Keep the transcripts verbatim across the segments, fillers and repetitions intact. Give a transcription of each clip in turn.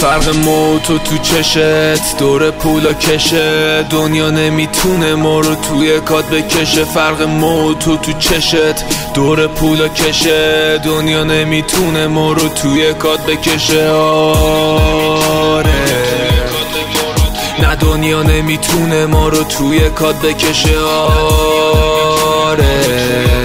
فرق موتو تو چشت دور پولا کشه، دنیا نمیتونه ما رو توی کات بکشه. فرق موتو تو چشت دور پولا کشه، دنیا نمیتونه ما رو توی کات بکشه. آره نه دنیا نمیتونه ما رو توی کات بکشه. آره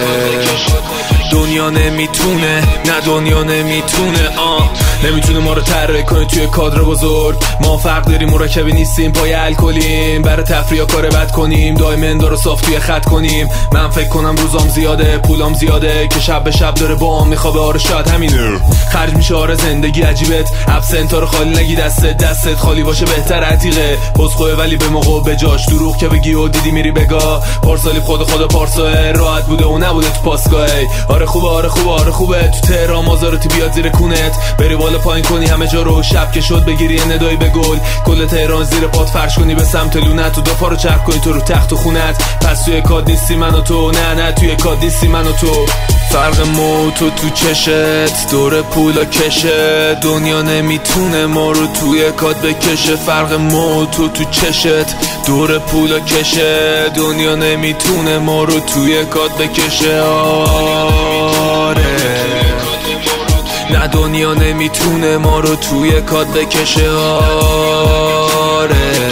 دنیا نمیتونه، نه دنیا نمیتونه. آه نمیتونه ما رو طراحی کنه توی کادر بزرگ. ما فرق داریم، مرکبی نیستیم، پای الکلیم. برای تفریح کار بد کنیم، دایمن داره صاف توی خط کنیم. من فکر کنم روزام زیاده، پولام زیاده، که شب به شب داره با هم میخوابه. آره شاید همینه خرج میشه. آره زندگی عجیبت، ابسنتا رو خالی نگی، دستت دستت خالی باشه بهتر. عتیقه پسخوه ولی به موقع و به جاش، دروغ که بگی و دیدی میری بگا. پارسالی خود خود پارساه راحت بوده و نبوده تو پاسگاه. آره خوبه آره خوبه آره خوبه تو تهران مازارتی بیاد زیر کونت، بری بالا پایین کنی همه جا رو. شب که شد بگیری ندایی به گل، کل تهران زیر پات فرش کنی به سمت لونت، و دو پا رو چرخ کنی تو رو تخت و خونت. پس توی کاد نیستی من و تو، نه نه توی کاد نیستی من و تو. فرق موتو تو چشت دور پولا کشه، دنیا نمیتونه ما رو توی کاد بکشه. فرق موتو تو چشت دور پولا کشه، دنیا نمیتونه ما رو توی کاد بکشه. آره نه دنیا نمیتونه ما رو توی کاد بکشه. آره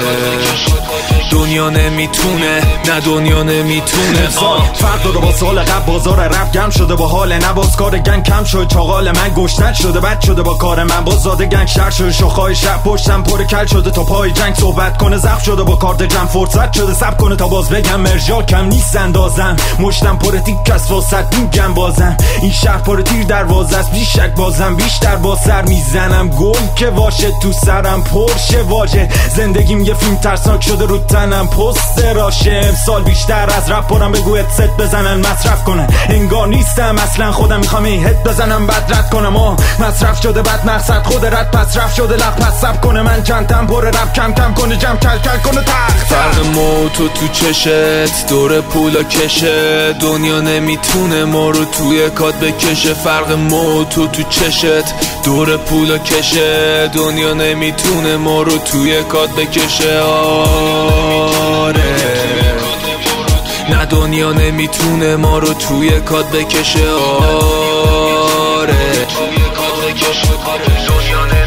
دنیا نمیتونه، نه دنیا نمیتونه. فرق داره با سال قبل، بازار رپ گم شده با حال نباز. کار گنگ کم شد، چاقال من گشتن شده، بد شده با کار من. باز زاده گنگ شر شده، شاخهای شب پشتم پر کل شده. تا پای جنگ صحبت کنه زخم شده، با کارت جمع فرصت شده سب کنه تا باز بگم. مرجا کم نیست اندازم، مشتم پر تیک کس واسط میگم بازم. این شهر پر تیر دروازه است، بیشک بازم بیشتر با سر میزنم. گل که واشه تو سرم پرشه واژه، زندگیم یه فیلم ترسناک شده رو تنم پست راشه. امسال بیشتر از رپ پرم بگو ست بزنن مصرف کنن، انگار نیستم اصلا خودم میخوام این هت بزنم بعد رد کنم. آه مصرف شده بعد مقصد خود رد پس رفت شده لق پس سب کنه. من چندم پر رپ کم کم کنه جمع کل کل کنه تخت. فرق موتو تو چشت دور پولا کشه، دنیا نمیتونه ما رو توی کات بکشه. فرق موتو تو چشت دور پولا کشه، دنیا نمیتونه ما رو توی کات بکشه. آره نه دنیا نمیتونه ما رو توی کات بکشه. آره دنیا